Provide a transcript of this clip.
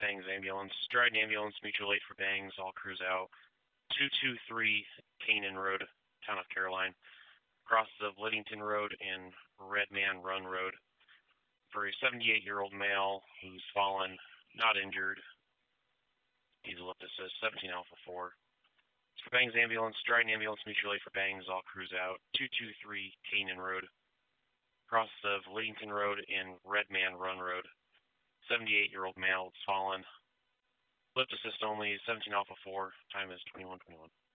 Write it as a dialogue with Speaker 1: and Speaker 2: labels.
Speaker 1: Bangs Ambulance. Dryden Ambulance, mutual aid for Bangs, all crews out. 223 Canaan Road, Town of Caroline. Crosses of Liddington Road and Red Man Run Road. For a 78-year-old male who's fallen, not injured. Diesel up to 17 Alpha 4. It's for Bangs Ambulance, Dryden Ambulance, mutual aid for Bangs, all crews out. 223 Canaan Road. Crosses of Liddington Road and Red Man Run Road. 78-year-old male has fallen. Lift assist only, 17 Alpha 4. Time is 21:21.